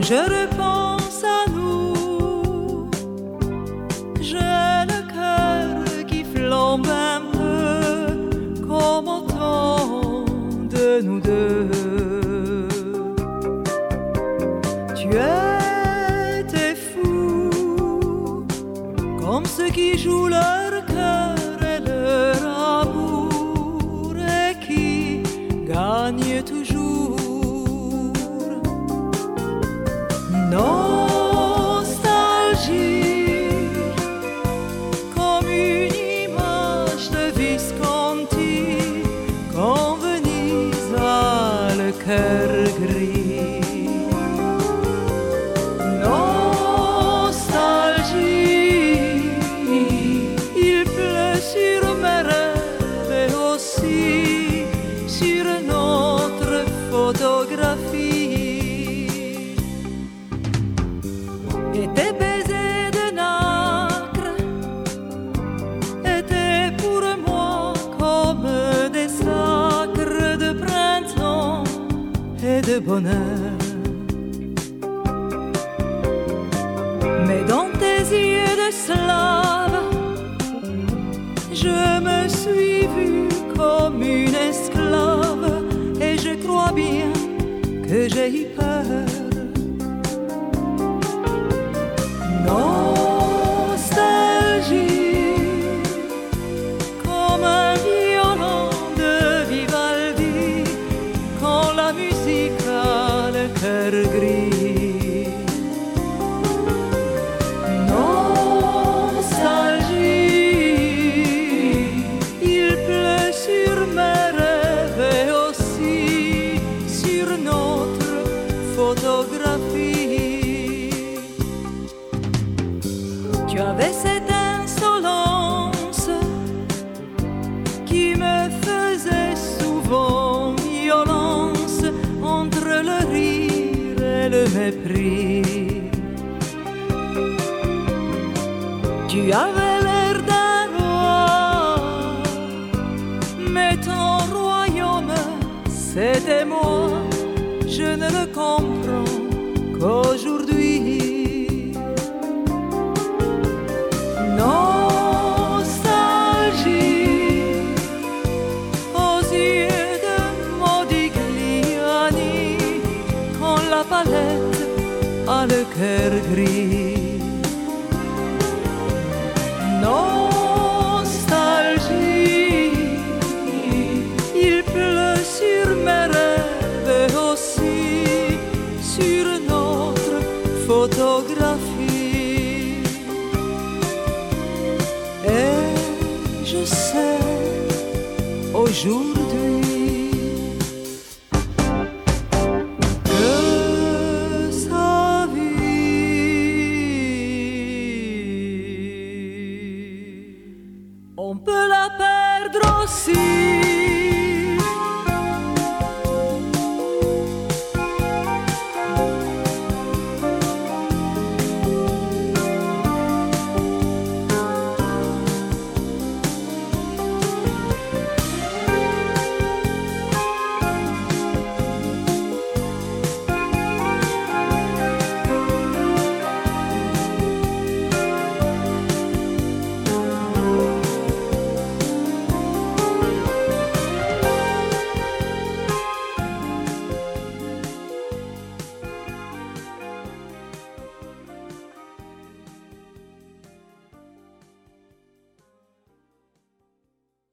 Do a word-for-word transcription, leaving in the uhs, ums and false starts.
je repense à nous, j'ai le cœur qui flambe un peu comme au temps de nous deux. Tu étais fou, comme ceux qui jouent leur cœur et leur amour et qui gagnent toujours. Nostalgie, comme une image de Visconti, quand Venise a le cœur gris. Nostalgie, il pleut sur mes rêves et aussi sur notre photographie. Et tes baisers de nacre étaient pour moi comme des sacres de printemps et de bonheur. Mais dans tes yeux de slave, je me suis vue comme une esclave et je crois bien que j'ai eu peur. Nostalgie, comme un violon de Vivaldi, quand la musique a le cœur gris. Nostalgie, il pleut sur mes rêves et aussi sur notre photographie. Tu avais cette insolence qui me faisait souvent violence entre le rire et le mépris. Tu avais l'air d'un roi, mais ton royaume, c'était moi. Je ne le comprends qu'aujourd'hui. Nostalgie, aux yeux de Modigliani, quand la palette a le cœur gris. Nostalgie, il pleut sur mes rêves et aussi sur notre photographie. Et je sais, au jour